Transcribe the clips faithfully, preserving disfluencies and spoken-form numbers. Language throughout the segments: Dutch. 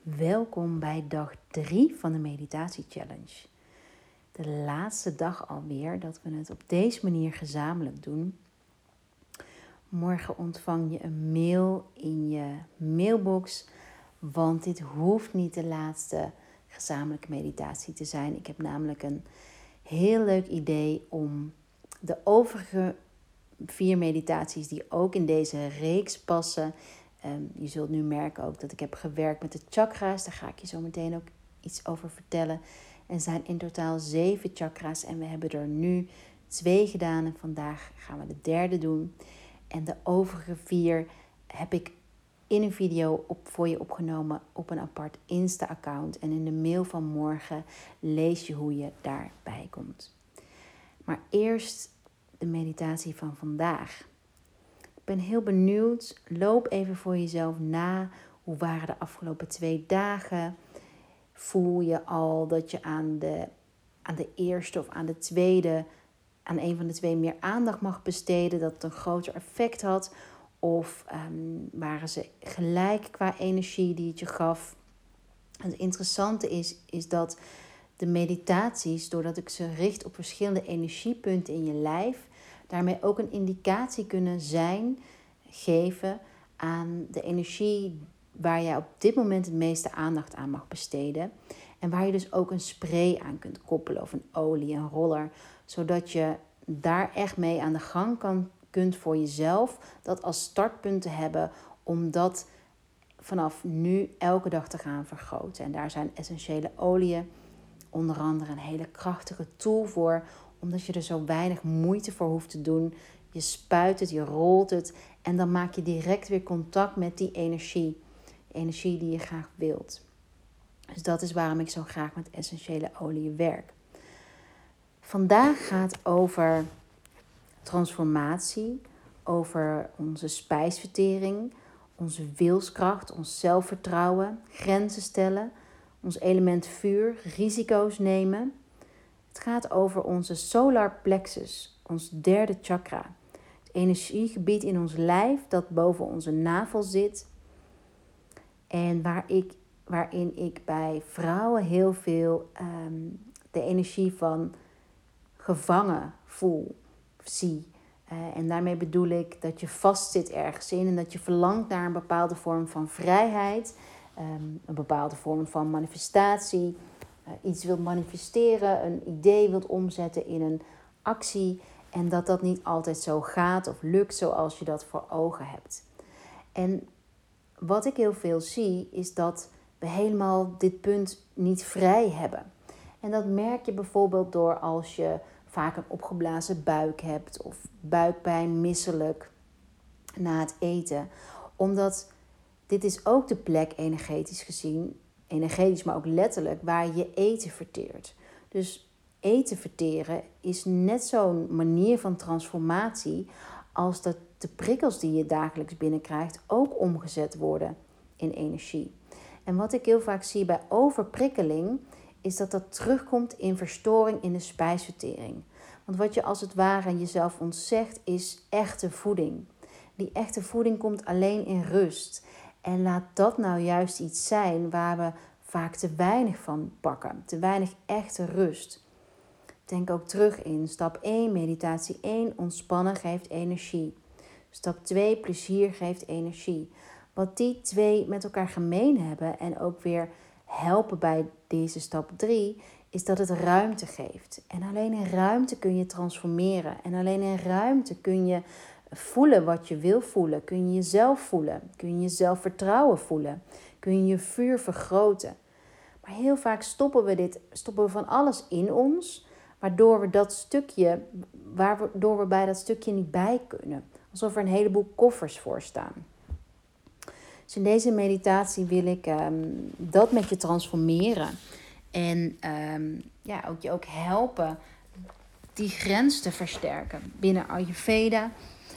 Welkom bij dag drie van de Meditatie Challenge. De laatste dag alweer dat we het op deze manier gezamenlijk doen. Morgen ontvang je een mail in je mailbox, want dit hoeft niet de laatste gezamenlijke meditatie te zijn. Ik heb namelijk een heel leuk idee om de overige vier meditaties die ook in deze reeks passen. Um, je zult nu merken ook dat ik heb gewerkt met de chakra's. Daar ga ik je zo meteen ook iets over vertellen. Er zijn in totaal zeven chakra's en we hebben er nu twee gedaan. En vandaag gaan we de derde doen. En de overige vier heb ik in een video op, voor je opgenomen op een apart Insta-account. En in de mail van morgen lees je hoe je daarbij komt. Maar eerst de meditatie van vandaag. Ik ben heel benieuwd. Loop even voor jezelf na. Hoe waren de afgelopen twee dagen? Voel je al dat je aan de, aan de eerste of aan de tweede, aan een van de twee meer aandacht mag besteden? Dat het een groter effect had? Of um, waren ze gelijk qua energie die het je gaf? En het interessante is, is dat de meditaties, doordat ik ze richt op verschillende energiepunten in je lijf, daarmee ook een indicatie kunnen zijn, geven aan de energie waar jij op dit moment het meeste aandacht aan mag besteden. En waar je dus ook een spray aan kunt koppelen of een olie, een roller. Zodat je daar echt mee aan de gang kan, kunt voor jezelf. Dat als startpunt te hebben om dat vanaf nu elke dag te gaan vergroten. En daar zijn essentiële oliën onder andere een hele krachtige tool voor, omdat je er zo weinig moeite voor hoeft te doen. Je spuit het, je rolt het en dan maak je direct weer contact met die energie. De energie die je graag wilt. Dus dat is waarom ik zo graag met essentiële oliën werk. Vandaag gaat over transformatie, over onze spijsvertering, onze wilskracht, ons zelfvertrouwen, grenzen stellen, ons element vuur, risico's nemen. Het gaat over onze solar plexus, ons derde chakra. Het energiegebied in ons lijf dat boven onze navel zit. En waar ik, waarin ik bij vrouwen heel veel um, de energie van gevangen voel, zie. Uh, en daarmee bedoel ik dat je vastzit ergens in en dat je verlangt naar een bepaalde vorm van vrijheid. Um, een bepaalde vorm van manifestatie. Uh, iets wilt manifesteren, een idee wilt omzetten in een actie. En dat dat niet altijd zo gaat of lukt zoals je dat voor ogen hebt. En wat ik heel veel zie is dat we helemaal dit punt niet vrij hebben. En dat merk je bijvoorbeeld door als je vaak een opgeblazen buik hebt of buikpijn, misselijk na het eten. Omdat dit is ook de plek energetisch gezien, energetisch maar ook letterlijk, waar je eten verteert. Dus eten verteren is net zo'n manier van transformatie als dat de prikkels die je dagelijks binnenkrijgt ook omgezet worden in energie. En wat ik heel vaak zie bij overprikkeling is dat dat terugkomt in verstoring in de spijsvertering. Want wat je als het ware jezelf ontzegt is echte voeding. Die echte voeding komt alleen in rust. En laat dat nou juist iets zijn waar we vaak te weinig van pakken. Te weinig echte rust. Denk ook terug in stap één, meditatie één, ontspannen geeft energie. Stap twee, plezier geeft energie. Wat die twee met elkaar gemeen hebben en ook weer helpen bij deze stap drie, is dat het ruimte geeft. En alleen in ruimte kun je transformeren. En alleen in ruimte kun je voelen wat je wil voelen. Kun je jezelf voelen. Kun je je zelfvertrouwen voelen. Kun je je vuur vergroten. Maar heel vaak stoppen we dit, stoppen we van alles in ons, waardoor we dat stukje, waardoor we bij dat stukje niet bij kunnen. Alsof er een heleboel koffers voor staan. Dus in deze meditatie wil ik um, dat met je transformeren. En um, ja, ook je ook helpen die grens te versterken. Binnen Ayurveda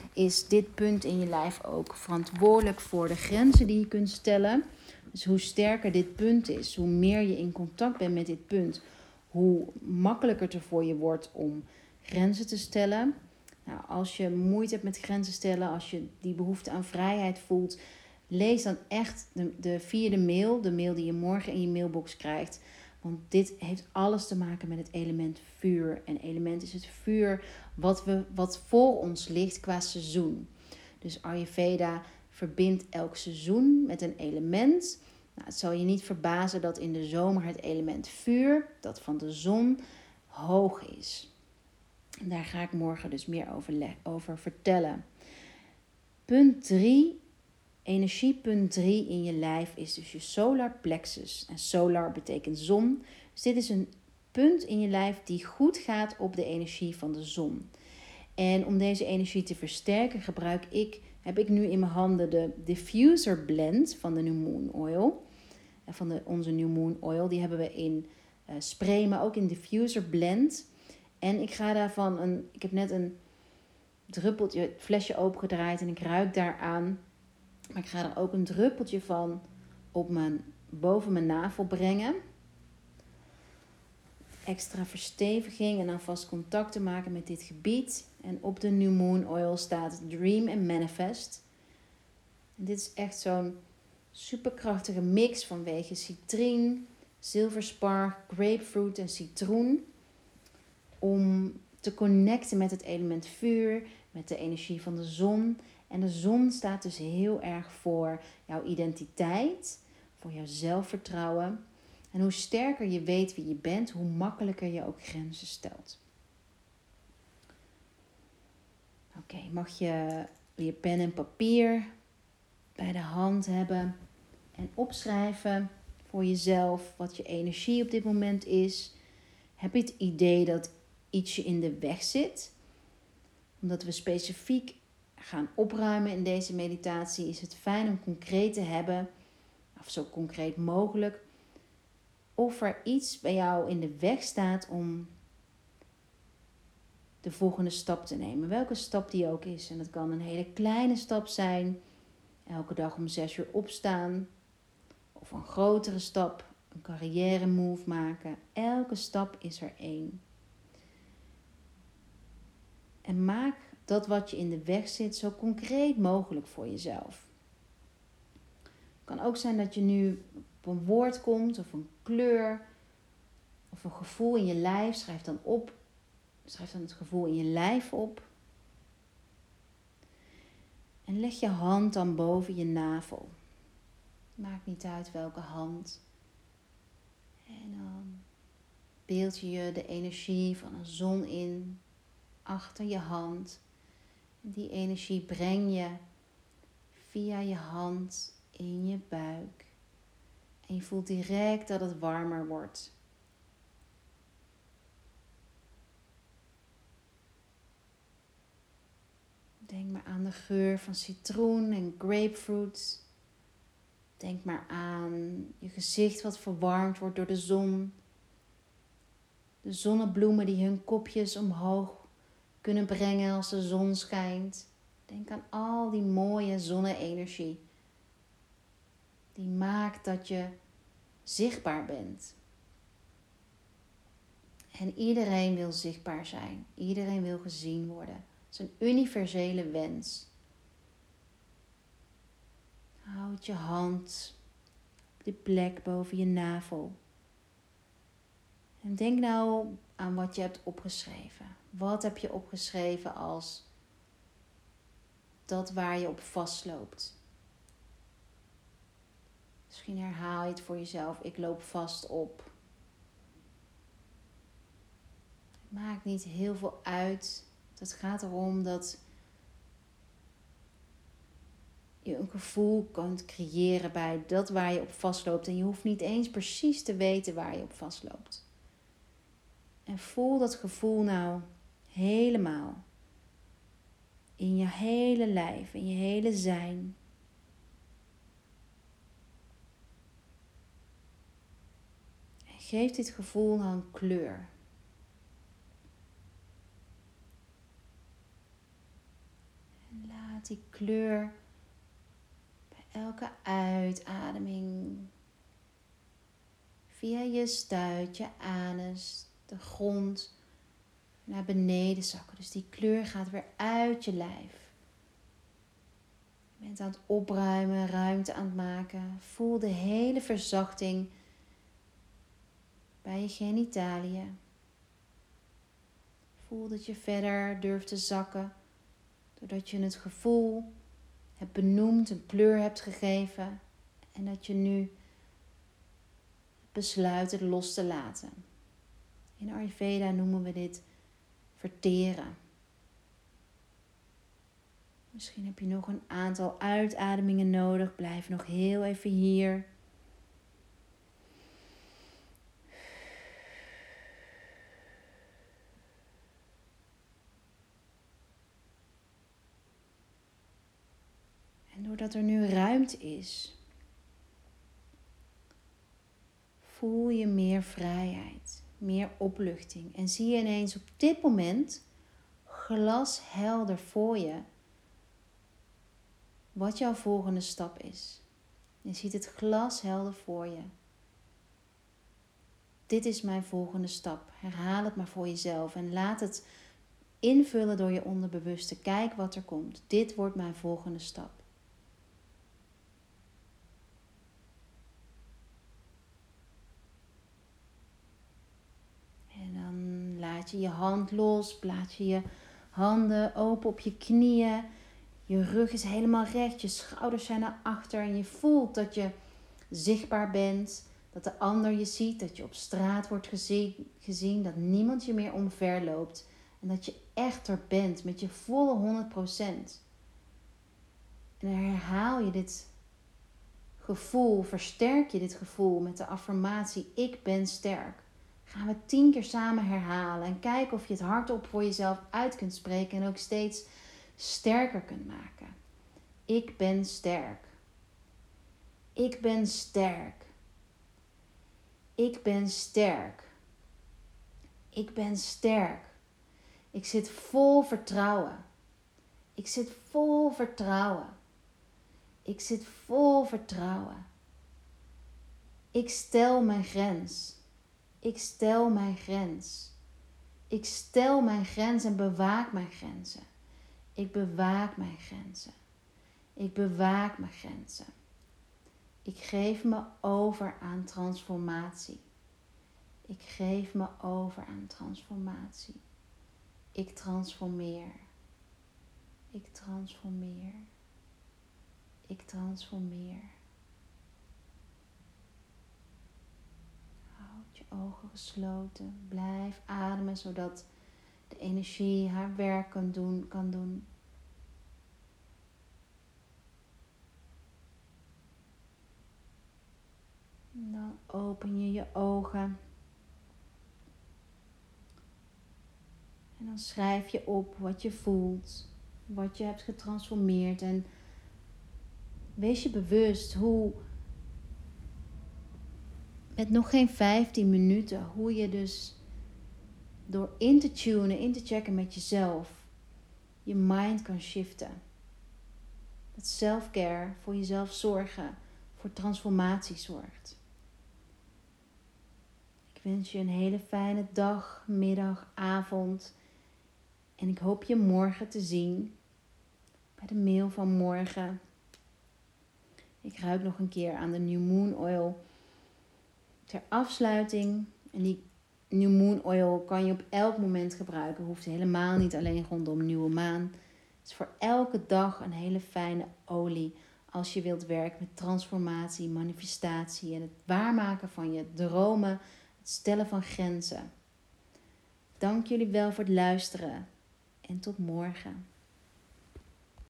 is dit punt in je lijf ook verantwoordelijk voor de grenzen die je kunt stellen. Dus hoe sterker dit punt is, hoe meer je in contact bent met dit punt, hoe makkelijker het er voor je wordt om grenzen te stellen. Nou, als je moeite hebt met grenzen stellen, als je die behoefte aan vrijheid voelt, lees dan echt de, de vierde mail, de mail die je morgen in je mailbox krijgt. Want dit heeft alles te maken met het element vuur. En element is het vuur wat, we, wat voor ons ligt qua seizoen. Dus Ayurveda verbindt elk seizoen met een element. Nou, het zal je niet verbazen dat in de zomer het element vuur, dat van de zon, hoog is. En daar ga ik morgen dus meer over, le- over vertellen. Punt drie, energiepunt drie in je lijf is dus je solar plexus. En solar betekent zon. Dus dit is een punt in je lijf die goed gaat op de energie van de zon. En om deze energie te versterken gebruik ik, heb ik nu in mijn handen de diffuser blend van de New Moon Oil. Van de, onze New Moon Oil. Die hebben we in uh, spray, maar ook in diffuser blend. En ik ga daarvan een, ik heb net een druppeltje, het flesje opengedraaid en ik ruik daaraan. Maar ik ga er ook een druppeltje van op mijn, boven mijn navel brengen. Extra versteviging en alvast contact te maken met dit gebied. En op de New Moon Oil staat Dream and Manifest. En dit is echt zo'n superkrachtige mix vanwege citrien, zilverspar, grapefruit en citroen. Om te connecten met het element vuur, met de energie van de zon. En de zon staat dus heel erg voor jouw identiteit, voor jouw zelfvertrouwen. En hoe sterker je weet wie je bent, hoe makkelijker je ook grenzen stelt. Oké, okay, mag je je pen en papier bij de hand hebben en opschrijven voor jezelf wat je energie op dit moment is. Heb je het idee dat iets je in de weg zit? Omdat we specifiek gaan opruimen in deze meditatie, is het fijn om concreet te hebben, of zo concreet mogelijk, of er iets bij jou in de weg staat om de volgende stap te nemen. Welke stap die ook is. En dat kan een hele kleine stap zijn. Elke dag om zes uur opstaan. Of een grotere stap. Een carrière move maken. Elke stap is er één. En maak dat wat je in de weg zit zo concreet mogelijk voor jezelf. Het kan ook zijn dat je nu op een woord komt of een kleur of een gevoel in je lijf. Schrijf dan op. Schrijf dan het gevoel in je lijf op. En leg je hand dan boven je navel. Maakt niet uit welke hand. En dan beeld je je de energie van een zon in achter je hand. En die energie breng je via je hand in je buik. En je voelt direct dat het warmer wordt. Denk maar aan de geur van citroen en grapefruit. Denk maar aan je gezicht wat verwarmd wordt door de zon. De zonnebloemen die hun kopjes omhoog kunnen brengen als de zon schijnt. Denk aan al die mooie zonne-energie. Die maakt dat je zichtbaar bent. En iedereen wil zichtbaar zijn. Iedereen wil gezien worden. Het is een universele wens. Houd je hand op die plek boven je navel. En denk nou aan wat je hebt opgeschreven. Wat heb je opgeschreven als dat waar je op vastloopt? Misschien herhaal je het voor jezelf. Ik loop vast op. Het maakt niet heel veel uit. Het gaat erom dat je een gevoel kunt creëren bij dat waar je op vastloopt. En je hoeft niet eens precies te weten waar je op vastloopt. En voel dat gevoel nou helemaal. In je hele lijf, in je hele zijn. En geef dit gevoel nou een kleur. En laat die kleur bij elke uitademing via je stuit, je anus, de grond naar beneden zakken. Dus die kleur gaat weer uit je lijf. Je bent aan het opruimen, ruimte aan het maken. Voel de hele verzachting bij je genitaliën. Voel dat je verder durft te zakken, doordat je het gevoel hebt benoemd, een kleur hebt gegeven en dat je nu besluit het los te laten. In Ayurveda noemen we dit verteren. Misschien heb je nog een aantal uitademingen nodig. Blijf nog heel even hier. En doordat er nu ruimte is, voel je meer vrijheid, meer opluchting. En zie je ineens op dit moment glashelder voor je wat jouw volgende stap is. Je ziet het glashelder voor je. Dit is mijn volgende stap. Herhaal het maar voor jezelf en laat het invullen door je onderbewuste. Kijk wat er komt. Dit wordt mijn volgende stap. En dan laat je je hand los, plaats je je handen open op je knieën. Je rug is helemaal recht, je schouders zijn naar achter en je voelt dat je zichtbaar bent. Dat de ander je ziet, dat je op straat wordt gezien, gezien, dat niemand je meer omver loopt. En dat je echt er bent met je volle honderd procent. En dan herhaal je dit gevoel, versterk je dit gevoel met de affirmatie ik ben sterk. Gaan we tien keer samen herhalen en kijken of je het hardop voor jezelf uit kunt spreken en ook steeds sterker kunt maken. Ik ben sterk. Ik ben sterk. Ik ben sterk. Ik ben sterk. Ik zit vol vertrouwen. Ik zit vol vertrouwen. Ik zit vol vertrouwen. Ik stel mijn grens. Ik stel mijn grens. Ik stel mijn grens en bewaak mijn grenzen. Ik bewaak mijn grenzen. Ik bewaak mijn grenzen. Ik geef me over aan transformatie. Ik geef me over aan transformatie. Ik transformeer. Ik transformeer. Ik transformeer. Houd je ogen gesloten. Blijf ademen zodat de energie haar werk kan doen. Kan doen. En dan open je je ogen. En dan schrijf je op wat je voelt. Wat je hebt getransformeerd. En wees je bewust hoe met nog geen vijftien minuten. Hoe je dus door in te tunen, in te checken met jezelf. Je mind kan shiften. Dat self-care, voor jezelf zorgen, voor transformatie zorgt. Ik wens je een hele fijne dag, middag, avond. En ik hoop je morgen te zien bij de mail van morgen. Ik ruik nog een keer aan de New Moon Oil ter afsluiting. En die New Moon Oil kan je op elk moment gebruiken. Hoeft helemaal niet alleen rondom nieuwe maan. Het is voor elke dag een hele fijne olie. Als je wilt werken met transformatie, manifestatie en het waarmaken van je dromen. Het stellen van grenzen. Dank jullie wel voor het luisteren. En tot morgen.